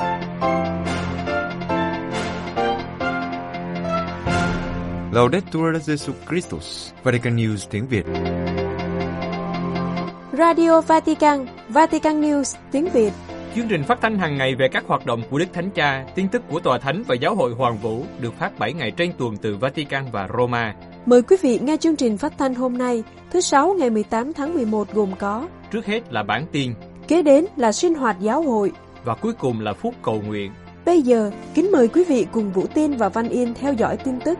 Laudetur Jesus Christus, Vatican News tiếng Việt. Radio Vatican, Vatican News tiếng Việt. Chương trình phát thanh hàng ngày về các hoạt động của Đức Thánh Cha, tin tức của Tòa Thánh và Giáo hội Hoàng Vũ được phát 7 ngày trên tuần từ Vatican và Roma. Mời quý vị nghe chương trình phát thanh hôm nay, thứ Sáu ngày 18 tháng 11 gồm có: trước hết là bản tin, kế đến là sinh hoạt giáo hội và cuối cùng là phút cầu nguyện. Bây giờ, kính mời quý vị cùng Vũ Tiên và Văn Yên theo dõi tin tức.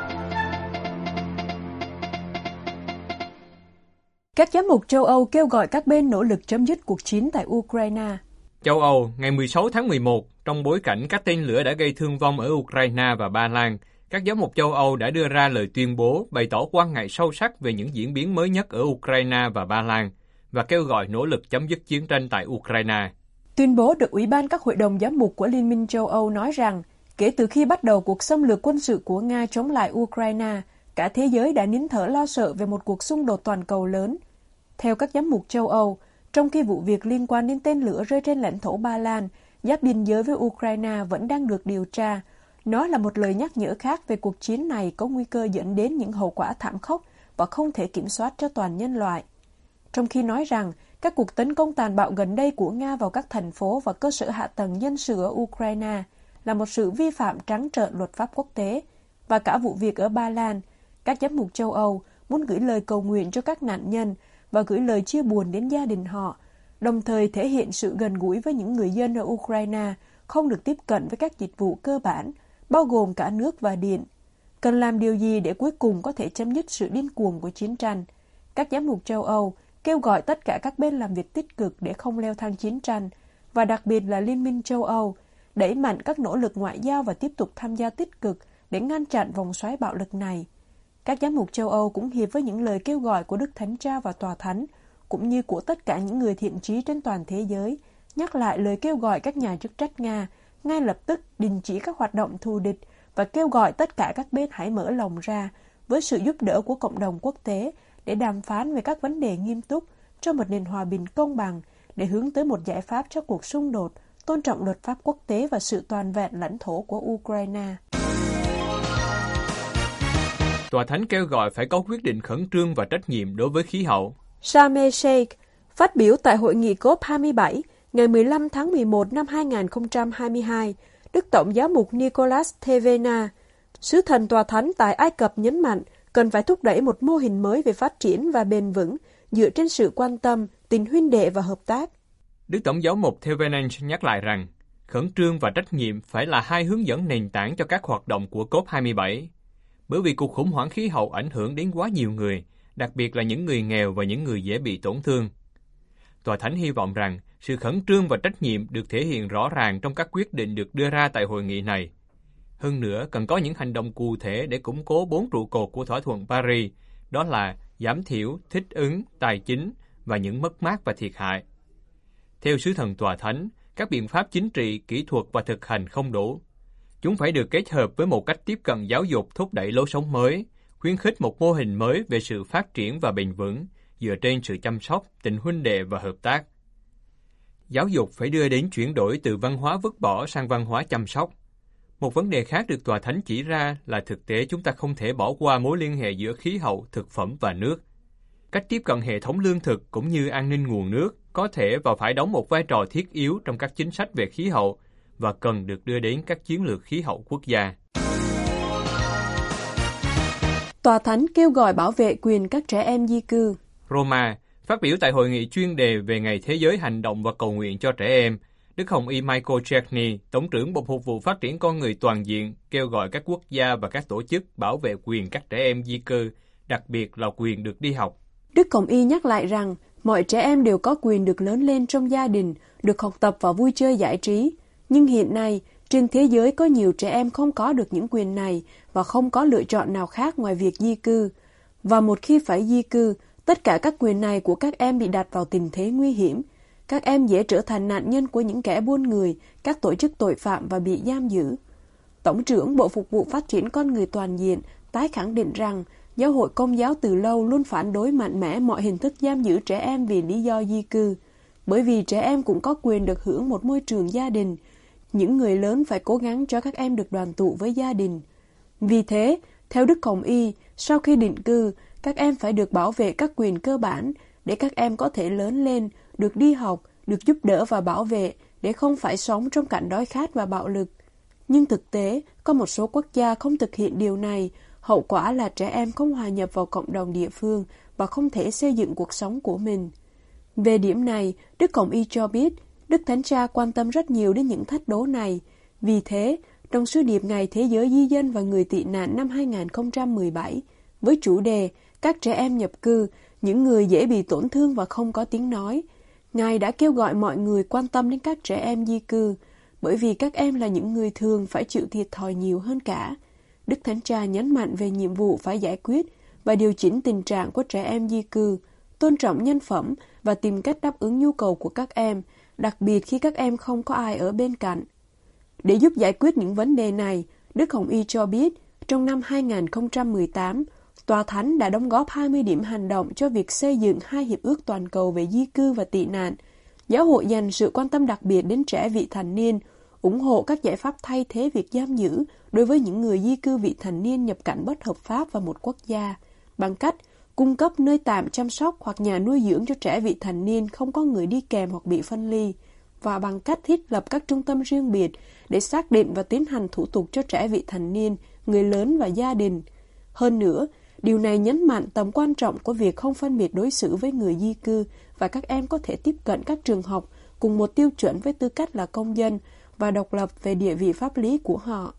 Các giám mục châu Âu kêu gọi các bên nỗ lực chấm dứt cuộc chiến tại Ukraine. Châu Âu, ngày 16 tháng 11, trong bối cảnh các tên lửa đã gây thương vong ở Ukraine và Ba Lan, các giám mục châu Âu đã đưa ra lời tuyên bố bày tỏ quan ngại sâu sắc về những diễn biến mới nhất ở Ukraine và Ba Lan và kêu gọi nỗ lực chấm dứt chiến tranh tại Ukraine. Tuyên bố được Ủy ban các hội đồng giám mục của Liên minh châu Âu nói rằng, kể từ khi bắt đầu cuộc xâm lược quân sự của Nga chống lại Ukraine, cả thế giới đã nín thở lo sợ về một cuộc xung đột toàn cầu lớn. Theo các giám mục châu Âu, trong khi vụ việc liên quan đến tên lửa rơi trên lãnh thổ Ba Lan, giáp biên giới với Ukraine vẫn đang được điều tra, nó là một lời nhắc nhở khác về cuộc chiến này có nguy cơ dẫn đến những hậu quả thảm khốc và không thể kiểm soát cho toàn nhân loại. Trong khi nói rằng, các cuộc tấn công tàn bạo gần đây của Nga vào các thành phố và cơ sở hạ tầng dân sự ở Ukraine là một sự vi phạm trắng trợn luật pháp quốc tế, và cả vụ việc ở Ba Lan, các giám mục châu Âu muốn gửi lời cầu nguyện cho các nạn nhân và gửi lời chia buồn đến gia đình họ, đồng thời thể hiện sự gần gũi với những người dân ở Ukraine không được tiếp cận với các dịch vụ cơ bản, bao gồm cả nước và điện. Cần làm điều gì để cuối cùng có thể chấm dứt sự điên cuồng của chiến tranh? Các giám mục châu Âu kêu gọi tất cả các bên làm việc tích cực để không leo thang chiến tranh, và đặc biệt là Liên minh châu Âu, đẩy mạnh các nỗ lực ngoại giao và tiếp tục tham gia tích cực để ngăn chặn vòng xoáy bạo lực này. Các giám mục châu Âu cũng hiệp với những lời kêu gọi của Đức Thánh Cha và Tòa Thánh, cũng như của tất cả những người thiện chí trên toàn thế giới, nhắc lại lời kêu gọi các nhà chức trách Nga ngay lập tức đình chỉ các hoạt động thù địch và kêu gọi tất cả các bên hãy mở lòng ra với sự giúp đỡ của cộng đồng quốc tế để đàm phán về các vấn đề nghiêm túc cho một nền hòa bình công bằng để hướng tới một giải pháp cho cuộc xung đột, tôn trọng luật pháp quốc tế và sự toàn vẹn lãnh thổ của Ukraine. Tòa Thánh kêu gọi phải có quyết định khẩn trương và trách nhiệm đối với khí hậu. Sharm el-Sheikh phát biểu tại hội nghị COP27 ngày 15 tháng 11 năm 2022, Đức Tổng giáo mục Nicholas Tevena, sứ thần Tòa Thánh tại Ai Cập nhấn mạnh cần phải thúc đẩy một mô hình mới về phát triển và bền vững dựa trên sự quan tâm, tình huynh đệ và hợp tác. Đức Tổng giáo mục Tevena nhắc lại rằng khẩn trương và trách nhiệm phải là hai hướng dẫn nền tảng cho các hoạt động của COP27. Bởi vì cuộc khủng hoảng khí hậu ảnh hưởng đến quá nhiều người, đặc biệt là những người nghèo và những người dễ bị tổn thương. Tòa Thánh hy vọng rằng sự khẩn trương và trách nhiệm được thể hiện rõ ràng trong các quyết định được đưa ra tại hội nghị này. Hơn nữa, cần có những hành động cụ thể để củng cố 4 trụ cột của thỏa thuận Paris, đó là giảm thiểu, thích ứng, tài chính và những mất mát và thiệt hại. Theo sứ thần Tòa Thánh, các biện pháp chính trị, kỹ thuật và thực hành không đủ. Chúng phải được kết hợp với một cách tiếp cận giáo dục thúc đẩy lối sống mới, khuyến khích một mô hình mới về sự phát triển và bền vững, dựa trên sự chăm sóc, tình huynh đệ và hợp tác. Giáo dục phải đưa đến chuyển đổi từ văn hóa vứt bỏ sang văn hóa chăm sóc. Một vấn đề khác được Tòa Thánh chỉ ra là thực tế chúng ta không thể bỏ qua mối liên hệ giữa khí hậu, thực phẩm và nước. Cách tiếp cận hệ thống lương thực cũng như an ninh nguồn nước có thể và phải đóng một vai trò thiết yếu trong các chính sách về khí hậu và cần được đưa đến các chiến lược khí hậu quốc gia. Tòa Thánh kêu gọi bảo vệ quyền các trẻ em di cư. Roma, phát biểu tại hội nghị chuyên đề về Ngày Thế giới hành động và cầu nguyện cho trẻ em, Đức Hồng Y Michael Cherney, Tổng trưởng Bộ Phục vụ Phát triển Con Người Toàn diện, kêu gọi các quốc gia và các tổ chức bảo vệ quyền các trẻ em di cư, đặc biệt là quyền được đi học. Đức Hồng Y nhắc lại rằng mọi trẻ em đều có quyền được lớn lên trong gia đình, được học tập và vui chơi giải trí. Nhưng hiện nay, trên thế giới có nhiều trẻ em không có được những quyền này và không có lựa chọn nào khác ngoài việc di cư. Và một khi phải di cư, tất cả các quyền này của các em bị đặt vào tình thế nguy hiểm. Các em dễ trở thành nạn nhân của những kẻ buôn người, các tổ chức tội phạm và bị giam giữ. Tổng trưởng Bộ Phục vụ Phát triển Con Người Toàn diện tái khẳng định rằng Giáo hội Công giáo từ lâu luôn phản đối mạnh mẽ mọi hình thức giam giữ trẻ em vì lý do di cư, bởi vì trẻ em cũng có quyền được hưởng một môi trường gia đình. những người lớn phải cố gắng cho các em được đoàn tụ với gia đình. Vì thế, theo Đức Hồng Y, sau khi định cư, các em phải được bảo vệ các quyền cơ bản để các em có thể lớn lên, được đi học, được giúp đỡ và bảo vệ để không phải sống trong cảnh đói khát và bạo lực. Nhưng thực tế, có một số quốc gia không thực hiện điều này, hậu quả là trẻ em không hòa nhập vào cộng đồng địa phương và không thể xây dựng cuộc sống của mình. Về điểm này, Đức Hồng Y cho biết, Đức Thánh Cha quan tâm rất nhiều đến những thách đố này. Vì thế, trong sứ điệp Ngày Thế giới Di dân và Người tị nạn năm 2017, với chủ đề Các trẻ em nhập cư, những người dễ bị tổn thương và không có tiếng nói, Ngài đã kêu gọi mọi người quan tâm đến các trẻ em di cư, bởi vì các em là những người thường phải chịu thiệt thòi nhiều hơn cả. Đức Thánh Cha nhấn mạnh về nhiệm vụ phải giải quyết và điều chỉnh tình trạng của trẻ em di cư, tôn trọng nhân phẩm và tìm cách đáp ứng nhu cầu của các em, đặc biệt khi các em không có ai ở bên cạnh. Để giúp giải quyết những vấn đề này, Đức Hồng Y cho biết, trong năm 2018, Tòa Thánh đã đóng góp 20 điểm hành động cho việc xây dựng 2 hiệp ước toàn cầu về di cư và tị nạn. Giáo hội dành sự quan tâm đặc biệt đến trẻ vị thành niên, ủng hộ các giải pháp thay thế việc giam giữ đối với những người di cư vị thành niên nhập cảnh bất hợp pháp vào một quốc gia, bằng cách cung cấp nơi tạm chăm sóc hoặc nhà nuôi dưỡng cho trẻ vị thành niên không có người đi kèm hoặc bị phân ly, và bằng cách thiết lập các trung tâm riêng biệt để xác định và tiến hành thủ tục cho trẻ vị thành niên, người lớn và gia đình. Hơn nữa, điều này nhấn mạnh tầm quan trọng của việc không phân biệt đối xử với người di cư và các em có thể tiếp cận các trường học cùng một tiêu chuẩn với tư cách là công dân và độc lập về địa vị pháp lý của họ.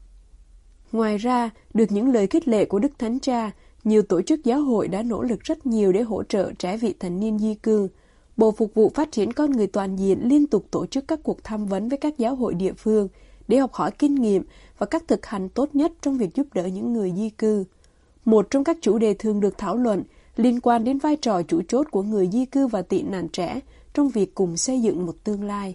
Ngoài ra, được những lời khích lệ của Đức Thánh Cha, nhiều tổ chức giáo hội đã nỗ lực rất nhiều để hỗ trợ trẻ vị thành niên di cư. Bộ Phục vụ Phát triển Con Người Toàn diện liên tục tổ chức các cuộc tham vấn với các giáo hội địa phương để học hỏi kinh nghiệm và các thực hành tốt nhất trong việc giúp đỡ những người di cư. Một trong các chủ đề thường được thảo luận liên quan đến vai trò chủ chốt của người di cư và tị nạn trẻ trong việc cùng xây dựng một tương lai.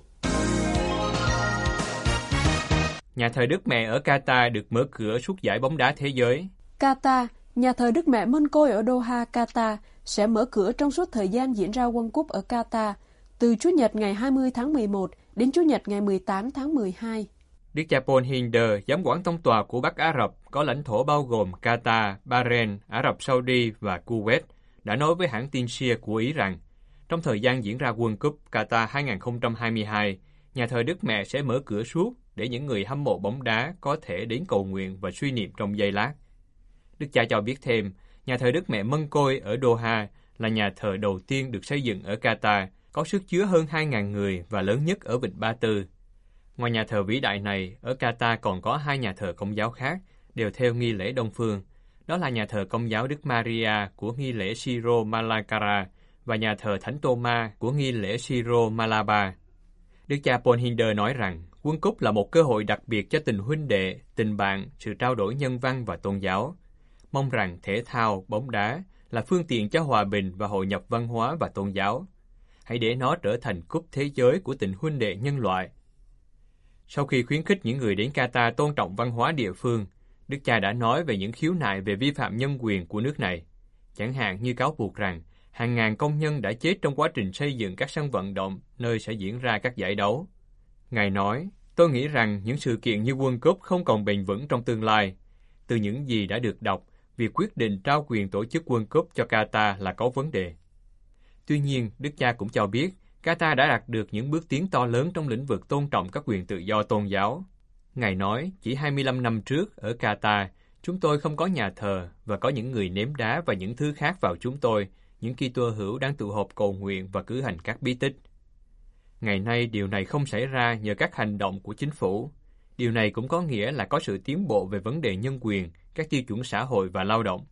Nhà thờ Đức Mẹ ở Qatar được mở cửa suốt giải bóng đá thế giới. Qatar, nhà thờ Đức Mẹ Mân Côi ở Doha, Qatar sẽ mở cửa trong suốt thời gian diễn ra World Cup ở Qatar, từ Chủ nhật ngày 20 tháng 11 đến Chủ nhật ngày 18 tháng 12. Đức cha Paul Hinder, giám quản tông tòa của Bắc Ả Rập có lãnh thổ bao gồm Qatar, Bahrain, Ả Rập Saudi và Kuwait, đã nói với hãng tin SIA của Ý rằng, trong thời gian diễn ra World Cup Qatar 2022, nhà thờ Đức Mẹ sẽ mở cửa suốt để những người hâm mộ bóng đá có thể đến cầu nguyện và suy niệm trong giây lát. Đức cha cho biết thêm, nhà thờ Đức Mẹ Mân Côi ở Doha là nhà thờ đầu tiên được xây dựng ở Qatar, có sức chứa hơn 2.000 người và lớn nhất ở Vịnh Ba Tư. Ngoài nhà thờ vĩ đại này, ở Qatar còn có 2 nhà thờ Công giáo khác, đều theo nghi lễ Đông phương. Đó là nhà thờ Công giáo Đức Maria của nghi lễ Syro Malankara và nhà thờ Thánh Tô-ma của nghi lễ Syro Malabar. Đức cha Paul Hinder nói rằng, World Cup là một cơ hội đặc biệt cho tình huynh đệ, tình bạn, sự trao đổi nhân văn và tôn giáo. Mong rằng thể thao, bóng đá là phương tiện cho hòa bình và hội nhập văn hóa và tôn giáo. Hãy để nó trở thành cúp thế giới của tình huynh đệ nhân loại. Sau khi khuyến khích những người đến Qatar tôn trọng văn hóa địa phương, Đức cha đã nói về những khiếu nại về vi phạm nhân quyền của nước này, chẳng hạn như cáo buộc rằng hàng ngàn công nhân đã chết trong quá trình xây dựng các sân vận động nơi sẽ diễn ra các giải đấu. Ngài nói, tôi nghĩ rằng những sự kiện như World Cup không còn bền vững trong tương lai. Từ những gì đã được đọc, việc quyết định trao quyền tổ chức World Cup cho Qatar là có vấn đề. Tuy nhiên, Đức cha cũng cho biết, Qatar đã đạt được những bước tiến to lớn trong lĩnh vực tôn trọng các quyền tự do tôn giáo. Ngài nói, chỉ 25 năm trước, ở Qatar, chúng tôi không có nhà thờ và có những người ném đá và những thứ khác vào chúng tôi, những Kitô hữu đang tụ họp cầu nguyện và cử hành các bí tích. Ngày nay, điều này không xảy ra nhờ các hành động của chính phủ. Điều này cũng có nghĩa là có sự tiến bộ về vấn đề nhân quyền, các tiêu chuẩn xã hội và lao động.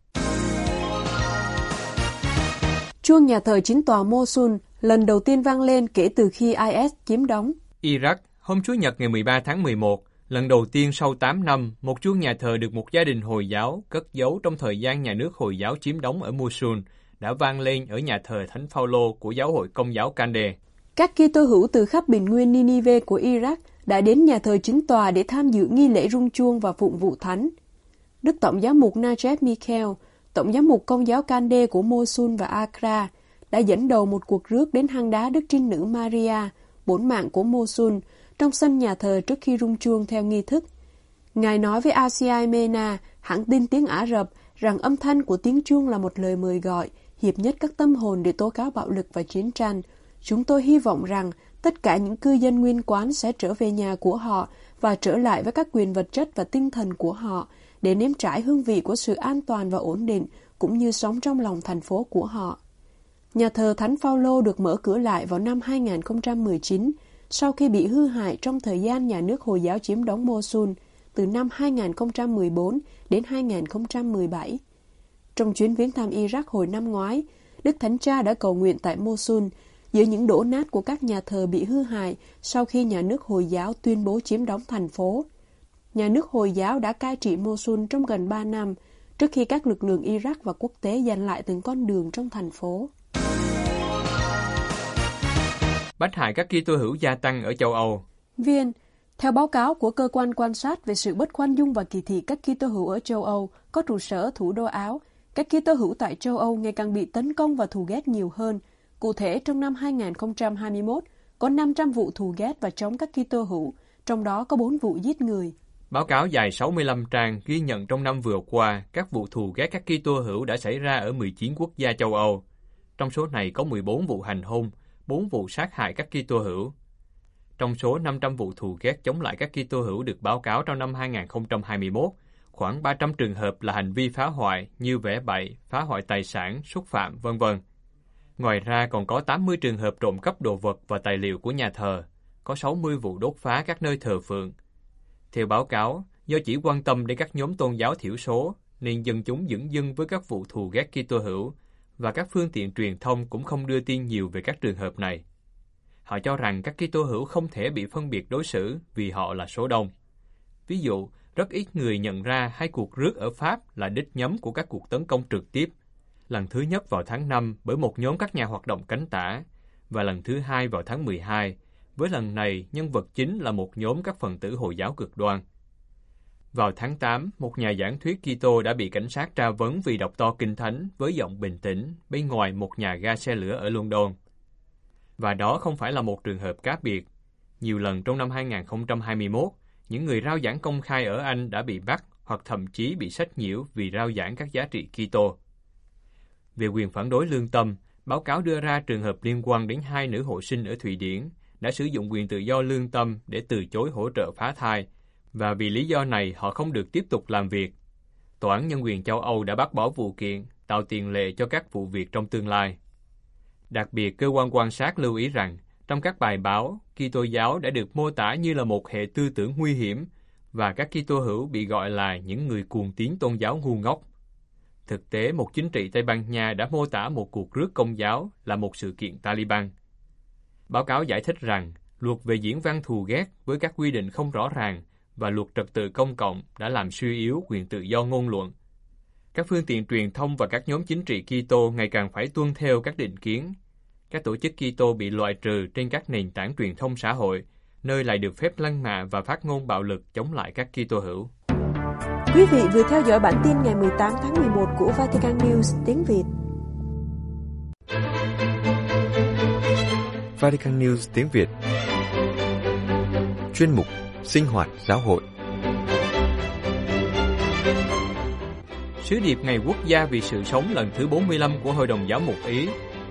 Chuông nhà thờ chính tòa Mosul lần đầu tiên vang lên kể từ khi IS chiếm đóng. Iraq, hôm Chủ nhật ngày 13 tháng 11, lần đầu tiên sau 8 năm, một chuông nhà thờ được một gia đình Hồi giáo cất giấu trong thời gian nhà nước Hồi giáo chiếm đóng ở Mosul đã vang lên ở nhà thờ Thánh Phaolô của giáo hội Công giáo Kande. Các Kitô hữu từ khắp bình nguyên Ninive của Iraq đã đến nhà thờ chính tòa để tham dự nghi lễ rung chuông và phụng vụ thánh. Đức Tổng giám mục Najib Mikhail, Tổng giám mục Công giáo Kande của Mosul và Accra, đã dẫn đầu một cuộc rước đến hang đá Đức Trinh Nữ Maria, bổn mạng của Mosul, trong sân nhà thờ trước khi rung chuông theo nghi thức. Ngài nói với Asia Mena, hãng tin tiếng Ả Rập, rằng âm thanh của tiếng chuông là một lời mời gọi, hiệp nhất các tâm hồn để tố cáo bạo lực và chiến tranh. Chúng tôi hy vọng rằng tất cả những cư dân nguyên quán sẽ trở về nhà của họ và trở lại với các quyền vật chất và tinh thần của họ để nếm trải hương vị của sự an toàn và ổn định, cũng như sống trong lòng thành phố của họ. Nhà thờ Thánh Phaolô được mở cửa lại vào năm 2019 sau khi bị hư hại trong thời gian nhà nước Hồi giáo chiếm đóng Mosul từ năm 2014 đến 2017. Trong chuyến viếng thăm Iraq hồi năm ngoái, Đức Thánh Cha đã cầu nguyện tại Mosul giữa những đổ nát của các nhà thờ bị hư hại sau khi nhà nước Hồi giáo tuyên bố chiếm đóng thành phố. Nhà nước Hồi giáo đã cai trị Mosul trong gần 3 năm trước khi các lực lượng Iraq và quốc tế giành lại từng con đường trong thành phố. Bách hại các Kitô hữu gia tăng ở châu Âu. Viên, theo báo cáo của cơ quan quan sát về sự bất khoan dung và kỳ thị các Kitô hữu ở châu Âu có trụ sở ở thủ đô Áo, các Kitô hữu tại châu Âu ngày càng bị tấn công và thù ghét nhiều hơn. Cụ thể, trong năm 2021, có 500 vụ thù ghét và chống các Kitô hữu, trong đó có 4 vụ giết người. Báo cáo dài 65 trang ghi nhận trong năm vừa qua, các vụ thù ghét các Kitô hữu đã xảy ra ở 19 quốc gia châu Âu. Trong số này có 14 vụ hành hung, 4 vụ sát hại các Kitô hữu. Trong số 500 vụ thù ghét chống lại các Kitô hữu được báo cáo trong năm 2021, khoảng 300 trường hợp là hành vi phá hoại như vẽ bậy, phá hoại tài sản, xúc phạm, v.v. Ngoài ra còn có 80 trường hợp trộm cắp đồ vật và tài liệu của nhà thờ, có 60 vụ đốt phá các nơi thờ phượng. Theo báo cáo, do chỉ quan tâm đến các nhóm tôn giáo thiểu số, nên dân chúng dửng dưng với các vụ thù ghét Kitô hữu, và các phương tiện truyền thông cũng không đưa tin nhiều về các trường hợp này. Họ cho rằng các Kitô hữu không thể bị phân biệt đối xử vì họ là số đông. Ví dụ, rất ít người nhận ra 2 cuộc rước ở Pháp là đích nhắm của các cuộc tấn công trực tiếp. Lần thứ nhất vào tháng 5 bởi một nhóm các nhà hoạt động cánh tả, và lần thứ 2 vào tháng 12, với lần này nhân vật chính là một nhóm các phần tử Hồi giáo cực đoan. Vào tháng 8, một nhà giảng thuyết Kitô đã bị cảnh sát tra vấn vì đọc to kinh thánh với giọng bình tĩnh bên ngoài một nhà ga xe lửa ở London. Và đó không phải là một trường hợp cá biệt. Nhiều lần trong năm 2021, những người rao giảng công khai ở Anh đã bị bắt hoặc thậm chí bị sách nhiễu vì rao giảng các giá trị Kitô. Về quyền phản đối lương tâm, báo cáo đưa ra trường hợp liên quan đến 2 nữ hộ sinh ở Thụy Điển đã sử dụng quyền tự do lương tâm để từ chối hỗ trợ phá thai, và vì lý do này họ không được tiếp tục làm việc. Tòa án Nhân quyền châu Âu đã bác bỏ vụ kiện, tạo tiền lệ cho các vụ việc trong tương lai. Đặc biệt, cơ quan quan sát lưu ý rằng, trong các bài báo, Kitô giáo đã được mô tả như là một hệ tư tưởng nguy hiểm, và các Kitô hữu bị gọi là những người cuồng tín tôn giáo ngu ngốc. Thực tế, một chính trị Tây Ban Nha đã mô tả một cuộc rước công giáo là một sự kiện Taliban. Báo cáo giải thích rằng, luật về diễn văn thù ghét với các quy định không rõ ràng và luật trật tự công cộng đã làm suy yếu quyền tự do ngôn luận. Các phương tiện truyền thông và các nhóm chính trị Kitô ngày càng phải tuân theo các định kiến. Các tổ chức Kitô bị loại trừ trên các nền tảng truyền thông xã hội, nơi lại được phép lăng mạ và phát ngôn bạo lực chống lại các Kitô hữu. Quý vị vừa theo dõi bản tin ngày 18 tháng 11 của Vatican News tiếng Việt. Vatican News tiếng Việt. Chuyên mục Sinh hoạt giáo hội. Sứ điệp Ngày Quốc gia vì sự sống lần thứ 45 của Hội đồng Giám mục Ý.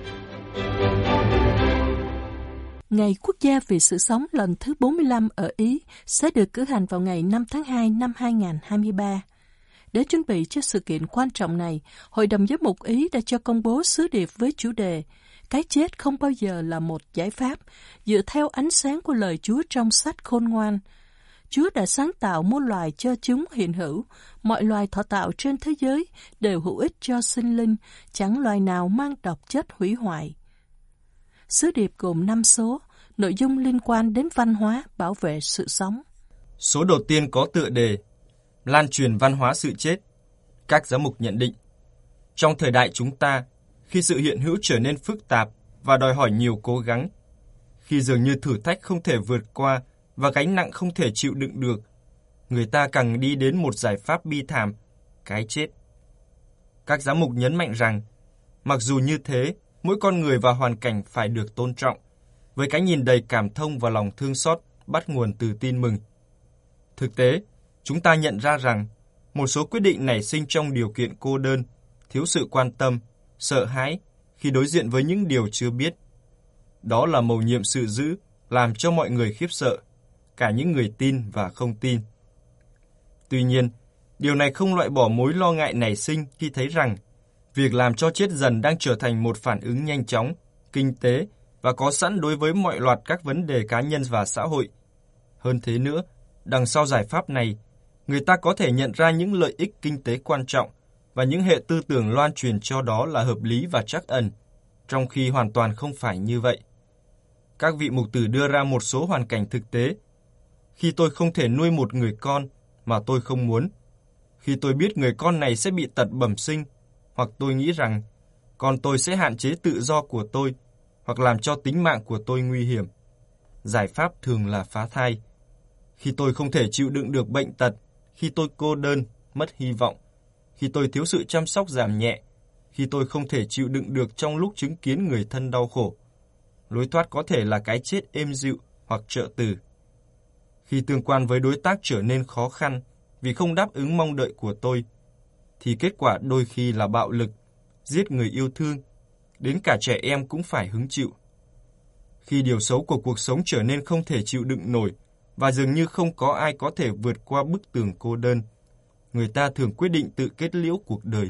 Ngày Quốc gia vì sự sống lần thứ 45 ở Ý sẽ được cử hành vào ngày 5 tháng 2 năm 2023. Để chuẩn bị cho sự kiện quan trọng này, Hội đồng Giám mục Ý đã cho công bố sứ điệp với chủ đề Cái chết không bao giờ là một giải pháp, dựa theo ánh sáng của lời Chúa trong sách Khôn Ngoan. Chúa đã sáng tạo muôn loài cho chúng hiện hữu, mọi loài thọ tạo trên thế giới đều hữu ích cho sinh linh, chẳng loài nào mang độc chất hủy hoại. Sứ điệp gồm 5 số, nội dung liên quan đến văn hóa, bảo vệ sự sống. Số đầu tiên có tựa đề Lan truyền văn hóa sự chết. Các giám mục nhận định, trong thời đại chúng ta, khi sự hiện hữu trở nên phức tạp và đòi hỏi nhiều cố gắng, khi dường như thử thách không thể vượt qua và gánh nặng không thể chịu đựng được, người ta càng đi đến một giải pháp bi thảm, cái chết. Các giám mục nhấn mạnh rằng, mặc dù như thế, mỗi con người và hoàn cảnh phải được tôn trọng, với cái nhìn đầy cảm thông và lòng thương xót bắt nguồn từ tin mừng. Thực tế, chúng ta nhận ra rằng một số quyết định nảy sinh trong điều kiện cô đơn, thiếu sự quan tâm, sợ hãi khi đối diện với những điều chưa biết. Đó là mầu nhiệm sự dữ làm cho mọi người khiếp sợ, cả những người tin và không tin. Tuy nhiên, điều này không loại bỏ mối lo ngại nảy sinh khi thấy rằng việc làm cho chết dần đang trở thành một phản ứng nhanh chóng, kinh tế và có sẵn đối với mọi loạt các vấn đề cá nhân và xã hội. Hơn thế nữa, đằng sau giải pháp này, người ta có thể nhận ra những lợi ích kinh tế quan trọng và những hệ tư tưởng loan truyền cho đó là hợp lý và trắc ẩn, trong khi hoàn toàn không phải như vậy. Các vị mục tử đưa ra một số hoàn cảnh thực tế. Khi tôi không thể nuôi một người con mà tôi không muốn, khi tôi biết người con này sẽ bị tật bẩm sinh, hoặc tôi nghĩ rằng con tôi sẽ hạn chế tự do của tôi, hoặc làm cho tính mạng của tôi nguy hiểm. Giải pháp thường là phá thai. Khi tôi không thể chịu đựng được bệnh tật, khi tôi cô đơn, mất hy vọng, khi tôi thiếu sự chăm sóc giảm nhẹ, khi tôi không thể chịu đựng được trong lúc chứng kiến người thân đau khổ. Lối thoát có thể là cái chết êm dịu hoặc trợ tử. Khi tương quan với đối tác trở nên khó khăn vì không đáp ứng mong đợi của tôi, thì kết quả đôi khi là bạo lực, giết người yêu thương, đến cả trẻ em cũng phải hứng chịu. Khi điều xấu của cuộc sống trở nên không thể chịu đựng nổi và dường như không có ai có thể vượt qua bức tường cô đơn, người ta thường quyết định tự kết liễu cuộc đời.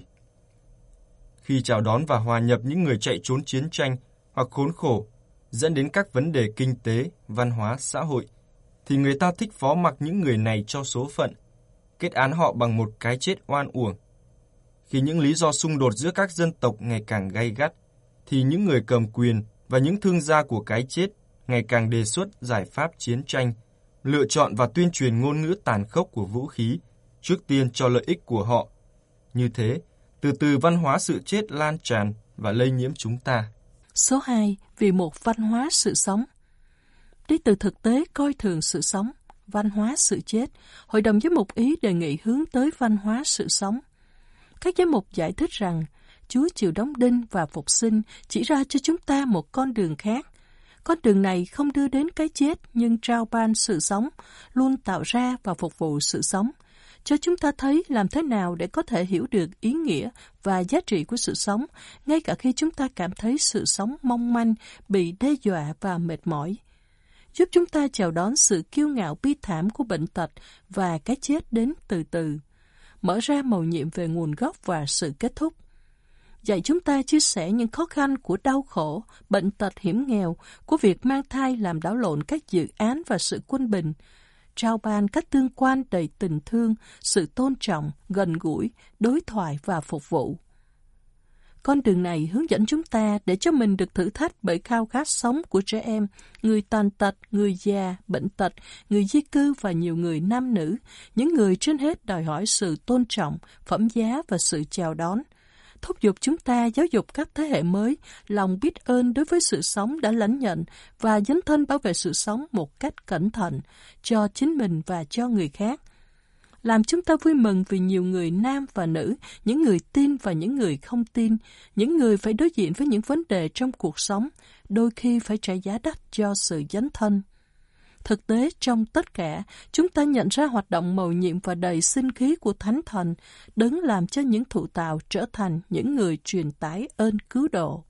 Khi chào đón và hòa nhập những người chạy trốn chiến tranh hoặc khốn khổ, dẫn đến các vấn đề kinh tế, văn hóa, xã hội, thì người ta thích phó mặc những người này cho số phận, kết án họ bằng một cái chết oan uổng. Khi những lý do xung đột giữa các dân tộc ngày càng gay gắt, thì những người cầm quyền và những thương gia của cái chết ngày càng đề xuất giải pháp chiến tranh, lựa chọn và tuyên truyền ngôn ngữ tàn khốc của vũ khí, trước tiên cho lợi ích của họ. Như thế, từ từ văn hóa sự chết lan tràn và lây nhiễm chúng ta. Số 2. Vì một văn hóa sự sống. Đi từ thực tế coi thường sự sống, văn hóa sự chết, Hội đồng Giám mục Ý đề nghị hướng tới văn hóa sự sống. Các giám mục giải thích rằng Chúa chịu đóng đinh và phục sinh chỉ ra cho chúng ta một con đường khác. Con đường này không đưa đến cái chết nhưng trao ban sự sống, luôn tạo ra và phục vụ sự sống, cho chúng ta thấy làm thế nào để có thể hiểu được ý nghĩa và giá trị của sự sống, ngay cả khi chúng ta cảm thấy sự sống mong manh, bị đe dọa và mệt mỏi. Giúp chúng ta chào đón sự kiêu ngạo bi thảm của bệnh tật và cái chết đến từ từ, mở ra mầu nhiệm về nguồn gốc và sự kết thúc. Dạy chúng ta chia sẻ những khó khăn của đau khổ, bệnh tật hiểm nghèo, của việc mang thai làm đảo lộn các dự án và sự quân bình, trao ban các tương quan đầy tình thương, sự tôn trọng, gần gũi, đối thoại và phục vụ. Con đường này hướng dẫn chúng ta để cho mình được thử thách bởi khao khát sống của trẻ em, người tàn tật, người già, bệnh tật, người di cư và nhiều người nam nữ, những người trên hết đòi hỏi sự tôn trọng, phẩm giá và sự chào đón. Thúc giục chúng ta giáo dục các thế hệ mới lòng biết ơn đối với sự sống đã lãnh nhận và dấn thân bảo vệ sự sống một cách cẩn thận cho chính mình và cho người khác. Làm chúng ta vui mừng vì nhiều người nam và nữ, những người tin và những người không tin, những người phải đối diện với những vấn đề trong cuộc sống, đôi khi phải trả giá đắt cho sự dấn thân. Thực tế, trong tất cả, chúng ta nhận ra hoạt động mầu nhiệm và đầy sinh khí của Thánh Thần, đấng làm cho những thụ tạo trở thành những người truyền tải ơn cứu độ.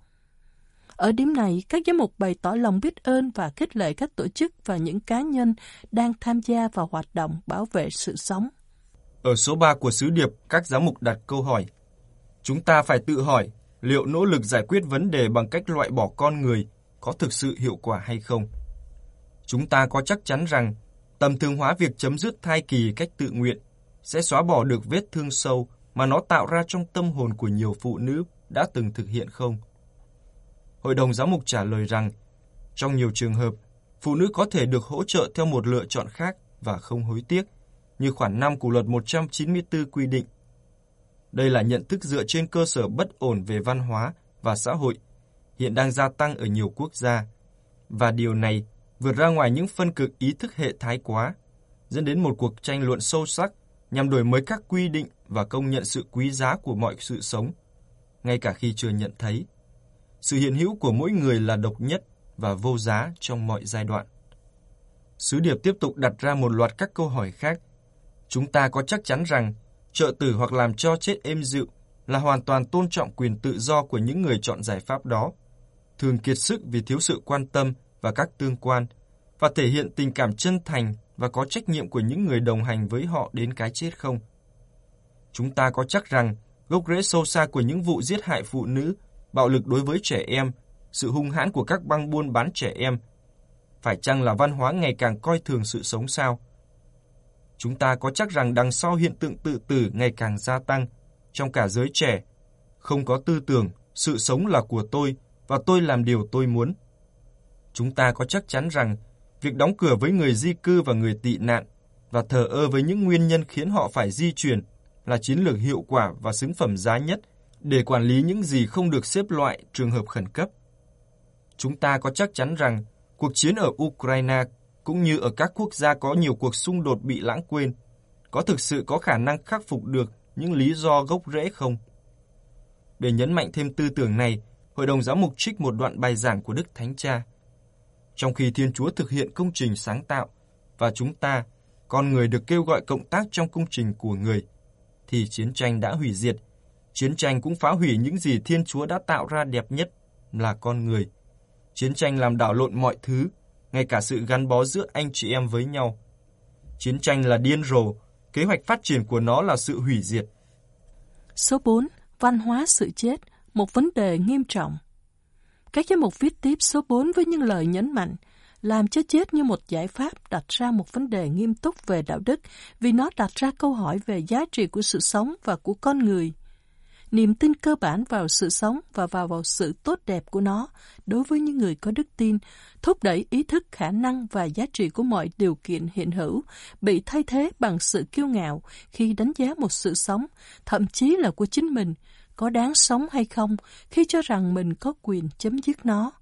Ở điểm này, các giám mục bày tỏ lòng biết ơn và khích lệ các tổ chức và những cá nhân đang tham gia vào hoạt động bảo vệ sự sống. Ở số 3 của sứ điệp, các giám mục đặt câu hỏi. Chúng ta phải tự hỏi liệu nỗ lực giải quyết vấn đề bằng cách loại bỏ con người có thực sự hiệu quả hay không? Chúng ta có chắc chắn rằng tầm thường hóa việc chấm dứt thai kỳ cách tự nguyện sẽ xóa bỏ được vết thương sâu mà nó tạo ra trong tâm hồn của nhiều phụ nữ đã từng thực hiện không? Hội đồng giám mục trả lời rằng, trong nhiều trường hợp, phụ nữ có thể được hỗ trợ theo một lựa chọn khác và không hối tiếc, như khoản 5 của luật 194 quy định. Đây là nhận thức dựa trên cơ sở bất ổn về văn hóa và xã hội, hiện đang gia tăng ở nhiều quốc gia, và điều này vượt ra ngoài những phân cực ý thức hệ thái quá, dẫn đến một cuộc tranh luận sâu sắc nhằm đổi mới các quy định và công nhận sự quý giá của mọi sự sống, ngay cả khi chưa nhận thấy. Sự hiện hữu của mỗi người là độc nhất và vô giá trong mọi giai đoạn. Sứ điệp tiếp tục đặt ra một loạt các câu hỏi khác. Chúng ta có chắc chắn rằng trợ tử hoặc làm cho chết êm dịu là hoàn toàn tôn trọng quyền tự do của những người chọn giải pháp đó, thường kiệt sức vì thiếu sự quan tâm và các tương quan, và thể hiện tình cảm chân thành và có trách nhiệm của những người đồng hành với họ đến cái chết không? Chúng ta có chắc rằng gốc rễ sâu xa của những vụ giết hại phụ nữ, bạo lực đối với trẻ em, sự hung hãn của các băng buôn bán trẻ em, phải chăng là văn hóa ngày càng coi thường sự sống sao? Chúng ta có chắc rằng đằng sau hiện tượng tự tử ngày càng gia tăng trong cả giới trẻ, không có tư tưởng, sự sống là của tôi và tôi làm điều tôi muốn. Chúng ta có chắc chắn rằng việc đóng cửa với người di cư và người tị nạn và thờ ơ với những nguyên nhân khiến họ phải di chuyển là chiến lược hiệu quả và xứng phẩm giá nhất để quản lý những gì không được xếp loại trường hợp khẩn cấp. Chúng ta có chắc chắn rằng cuộc chiến ở Ukraine cũng như ở các quốc gia có nhiều cuộc xung đột bị lãng quên có thực sự có khả năng khắc phục được những lý do gốc rễ không? Để nhấn mạnh thêm tư tưởng này, Hội đồng Giám mục trích một đoạn bài giảng của Đức Thánh Cha. Trong khi Thiên Chúa thực hiện công trình sáng tạo và chúng ta, con người được kêu gọi cộng tác trong công trình của người, thì chiến tranh đã hủy diệt. Chiến tranh cũng phá hủy những gì Thiên Chúa đã tạo ra đẹp nhất là con người. Chiến tranh làm đảo lộn mọi thứ, ngay cả sự gắn bó giữa anh chị em với nhau. Chiến tranh là điên rồ, kế hoạch phát triển của nó là sự hủy diệt. Số 4. Văn hóa sự chết, một vấn đề nghiêm trọng. Các giám mục viết tiếp số 4 với những lời nhấn mạnh, làm cho chết như một giải pháp đặt ra một vấn đề nghiêm túc về đạo đức vì nó đặt ra câu hỏi về giá trị của sự sống và của con người. Niềm tin cơ bản vào sự sống và vào sự tốt đẹp của nó đối với những người có đức tin, thúc đẩy ý thức khả năng và giá trị của mọi điều kiện hiện hữu, bị thay thế bằng sự kiêu ngạo khi đánh giá một sự sống, thậm chí là của chính mình, có đáng sống hay không khi cho rằng mình có quyền chấm dứt nó.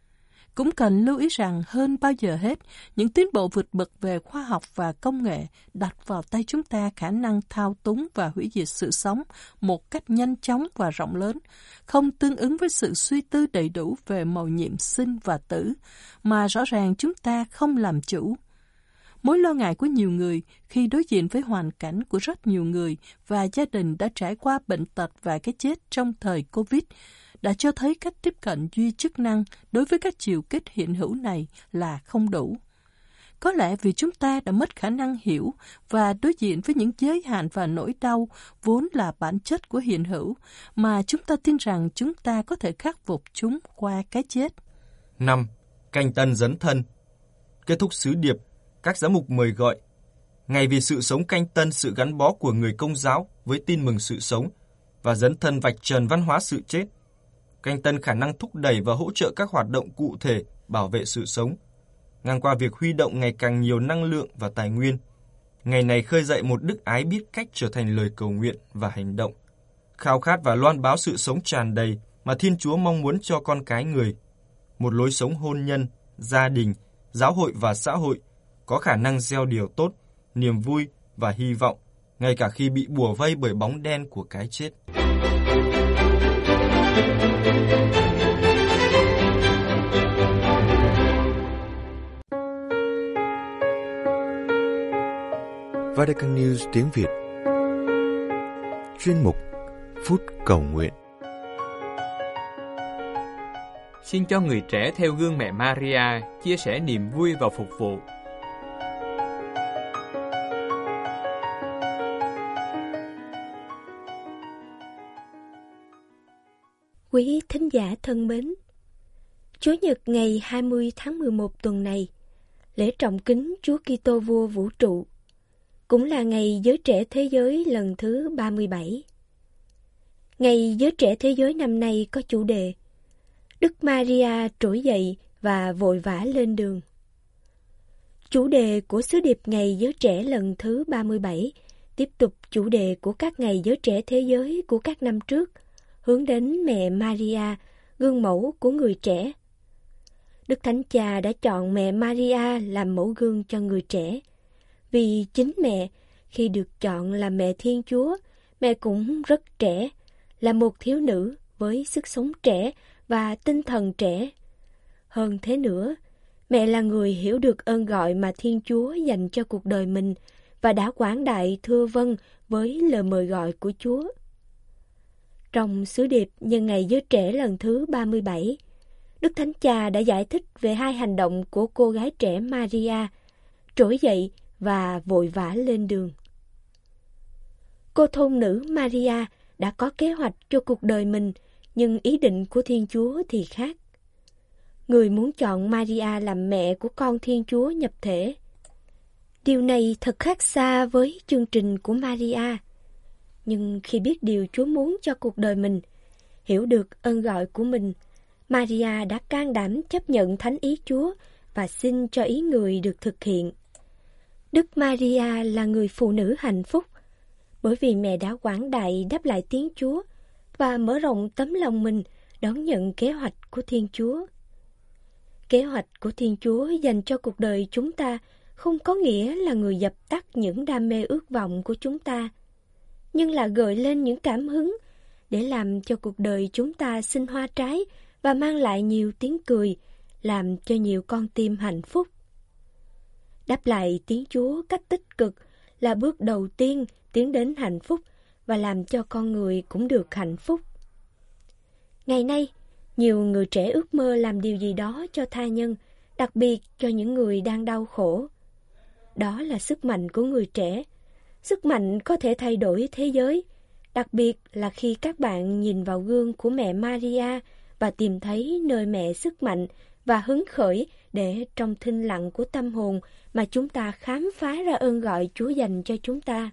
Cũng cần lưu ý rằng hơn bao giờ hết, những tiến bộ vượt bậc về khoa học và công nghệ đặt vào tay chúng ta khả năng thao túng và hủy diệt sự sống một cách nhanh chóng và rộng lớn, không tương ứng với sự suy tư đầy đủ về mầu nhiệm sinh và tử, mà rõ ràng chúng ta không làm chủ. Mối lo ngại của nhiều người khi đối diện với hoàn cảnh của rất nhiều người và gia đình đã trải qua bệnh tật và cái chết trong thời Covid đã cho thấy cách tiếp cận duy chức năng đối với các chiều kích hiện hữu này là không đủ. Có lẽ vì chúng ta đã mất khả năng hiểu và đối diện với những giới hạn và nỗi đau vốn là bản chất của hiện hữu, mà chúng ta tin rằng chúng ta có thể khắc phục chúng qua cái chết. 5. Canh tân dấn thân. Kết thúc sứ điệp, các giám mục mời gọi ngày vì sự sống canh tân sự gắn bó của người Công giáo với tin mừng sự sống và dấn thân vạch trần văn hóa sự chết. Canh tân khả năng thúc đẩy và hỗ trợ các hoạt động cụ thể bảo vệ sự sống, ngang qua việc huy động ngày càng nhiều năng lượng và tài nguyên. Ngày này khơi dậy một đức ái biết cách trở thành lời cầu nguyện và hành động, khao khát và loan báo sự sống tràn đầy mà Thiên Chúa mong muốn cho con cái người. Một lối sống hôn nhân, gia đình, giáo hội và xã hội có khả năng gieo điều tốt, niềm vui và hy vọng, ngay cả khi bị bủa vây bởi bóng đen của cái chết. Vatican News tiếng Việt. Chuyên mục Phút Cầu Nguyện. Xin cho người trẻ theo gương mẹ Maria chia sẻ niềm vui và phục vụ. Quý thính giả thân mến, Chúa Nhật ngày 20 tháng 11 tuần này, lễ trọng kính Chúa Kitô Vua Vũ trụ, cũng là Ngày Giới Trẻ Thế Giới lần thứ 37. Ngày Giới Trẻ Thế Giới năm nay có chủ đề Đức Maria trỗi dậy và vội vã lên đường. Chủ đề của sứ điệp Ngày Giới Trẻ lần thứ 37 tiếp tục chủ đề của các Ngày Giới Trẻ Thế Giới của các năm trước, hướng đến mẹ Maria, gương mẫu của người trẻ. Đức Thánh Cha đã chọn mẹ Maria làm mẫu gương cho người trẻ, vì chính mẹ, khi được chọn làm mẹ Thiên Chúa, mẹ cũng rất trẻ, là một thiếu nữ với sức sống trẻ và tinh thần trẻ. Hơn thế nữa, Mẹ là người hiểu được ơn gọi mà Thiên Chúa dành cho cuộc đời mình và đã quảng đại thưa vâng với lời mời gọi của Chúa. Trong sứ điệp nhân ngày giới trẻ lần thứ 37, Đức Thánh Cha đã giải thích về hai hành động của cô gái trẻ Maria, trỗi dậy và vội vã lên đường. Cô thôn nữ Maria đã có kế hoạch cho cuộc đời mình, nhưng ý định của Thiên Chúa thì khác. Người muốn chọn Maria làm mẹ của con Thiên Chúa nhập thể. Điều này thật khác xa với chương trình của Maria. Nhưng khi biết điều Chúa muốn cho cuộc đời mình, hiểu được ơn gọi của mình, Maria đã can đảm chấp nhận thánh ý Chúa và xin cho ý người được thực hiện. Đức Maria là người phụ nữ hạnh phúc, bởi vì mẹ đã quảng đại đáp lại tiếng Chúa và mở rộng tấm lòng mình đón nhận kế hoạch của Thiên Chúa. Kế hoạch của Thiên Chúa dành cho cuộc đời chúng ta không có nghĩa là người dập tắt những đam mê ước vọng của chúng ta, nhưng là gợi lên những cảm hứng để làm cho cuộc đời chúng ta sinh hoa trái và mang lại nhiều tiếng cười, làm cho nhiều con tim hạnh phúc. Đáp lại tiếng Chúa cách tích cực là bước đầu tiên tiến đến hạnh phúc và làm cho con người cũng được hạnh phúc. Ngày nay, nhiều người trẻ ước mơ làm điều gì đó cho tha nhân, đặc biệt cho những người đang đau khổ. Đó là sức mạnh của người trẻ. Sức mạnh có thể thay đổi thế giới, đặc biệt là khi các bạn nhìn vào gương của mẹ Maria và tìm thấy nơi mẹ sức mạnh và hứng khởi để trong thinh lặng của tâm hồn mà chúng ta khám phá ra ơn gọi Chúa dành cho chúng ta.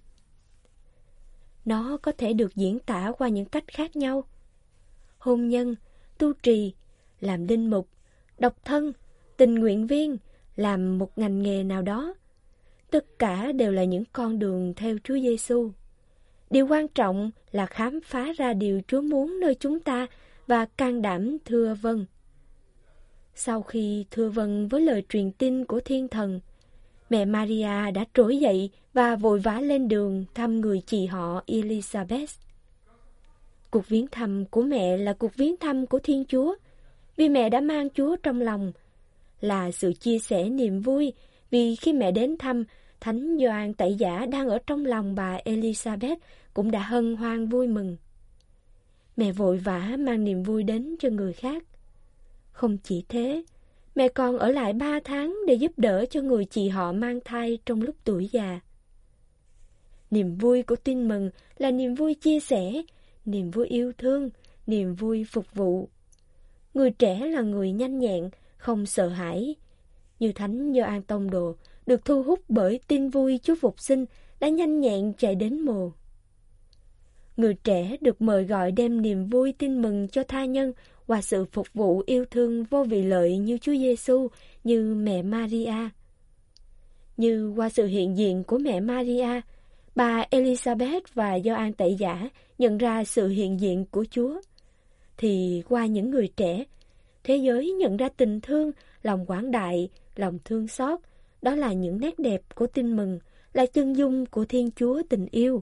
Nó có thể được diễn tả qua những cách khác nhau. Hôn nhân, tu trì, làm linh mục, độc thân, tình nguyện viên, làm một ngành nghề nào đó. Tất cả đều là những con đường theo Chúa Giêsu. Điều quan trọng là khám phá ra điều Chúa muốn nơi chúng ta và can đảm thưa vâng. Sau khi thưa vâng với lời truyền tin của Thiên Thần, mẹ Maria đã trỗi dậy và vội vã lên đường thăm người chị họ Elizabeth. Cuộc viếng thăm của mẹ là cuộc viếng thăm của Thiên Chúa, vì mẹ đã mang Chúa trong lòng, là sự chia sẻ niềm vui, vì khi mẹ đến thăm, Thánh Gioan Tẩy Giả đang ở trong lòng bà Elizabeth cũng đã hân hoan vui mừng. Mẹ vội vã mang niềm vui đến cho người khác. Không chỉ thế, mẹ còn ở lại 3 tháng để giúp đỡ cho người chị họ mang thai trong lúc tuổi già. Niềm vui của tin mừng là niềm vui chia sẻ, niềm vui yêu thương, niềm vui phục vụ. Người trẻ là người nhanh nhẹn, không sợ hãi. Như Thánh Gioan Tông Đồ, được thu hút bởi tin vui Chúa Phục sinh, đã nhanh nhẹn chạy đến mồ. Người trẻ được mời gọi đem niềm vui tin mừng cho tha nhân qua sự phục vụ yêu thương vô vị lợi như Chúa Giêsu, như mẹ Maria. Như qua sự hiện diện của mẹ Maria, bà Elizabeth và Gioan Tẩy Giả nhận ra sự hiện diện của Chúa, thì qua những người trẻ, thế giới nhận ra tình thương, lòng quảng đại, lòng thương xót. Đó là những nét đẹp của tin mừng, là chân dung của Thiên Chúa tình yêu.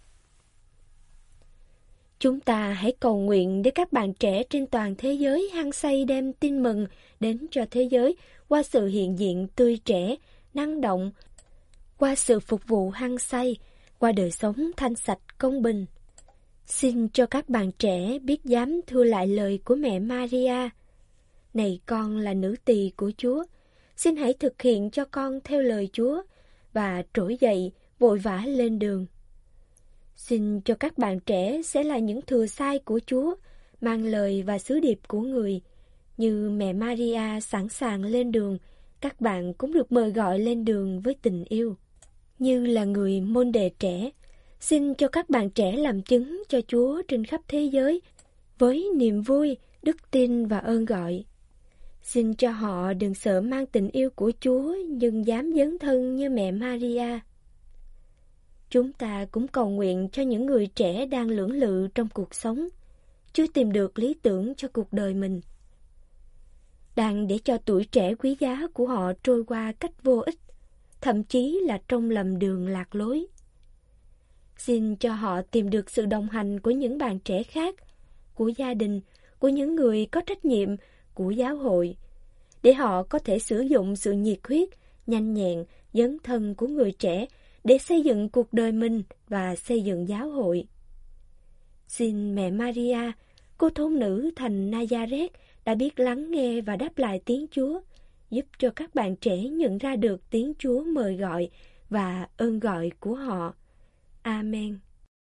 Chúng ta hãy cầu nguyện để các bạn trẻ trên toàn thế giới hăng say đem tin mừng đến cho thế giới qua sự hiện diện tươi trẻ, năng động, qua sự phục vụ hăng say, qua đời sống thanh sạch công bình. Xin cho các bạn trẻ biết dám thưa lại lời của mẹ Maria. Này con là nữ tỳ của Chúa, xin hãy thực hiện cho con theo lời Chúa và trỗi dậy vội vã lên đường. Xin cho các bạn trẻ sẽ là những thừa sai của Chúa, mang lời và sứ điệp của người. Như mẹ Maria sẵn sàng lên đường, các bạn cũng được mời gọi lên đường với tình yêu. Như là người môn đệ trẻ, xin cho các bạn trẻ làm chứng cho Chúa trên khắp thế giới với niềm vui, đức tin và ơn gọi. Xin cho họ đừng sợ mang tình yêu của Chúa nhưng dám dấn thân như mẹ Maria. Chúng ta cũng cầu nguyện cho những người trẻ đang lưỡng lự trong cuộc sống, chưa tìm được lý tưởng cho cuộc đời mình. Đang để cho tuổi trẻ quý giá của họ trôi qua cách vô ích, thậm chí là trong lầm đường lạc lối. Xin cho họ tìm được sự đồng hành của những bạn trẻ khác, của gia đình, của những người có trách nhiệm, của giáo hội, để họ có thể sử dụng sự nhiệt huyết, nhanh nhẹn, dấn thân của người trẻ để xây dựng cuộc đời mình và xây dựng giáo hội. Xin mẹ Maria, cô thôn nữ thành Nazareth đã biết lắng nghe và đáp lại tiếng Chúa, giúp cho các bạn trẻ nhận ra được tiếng Chúa mời gọi và ơn gọi của họ. Amen.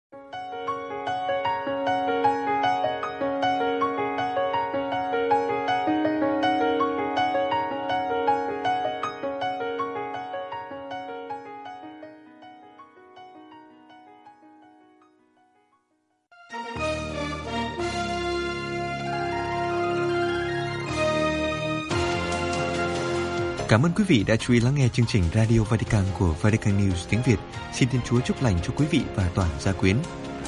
Cảm ơn quý vị đã chú ý lắng nghe chương trình Radio Vatican của Vatican News tiếng Việt. Xin Thiên Chúa chúc lành cho quý vị và toàn gia quyến.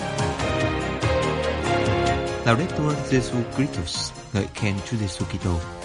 Laudetur Jesu Christus, ngợi khen Chúa Giêsu Kitô.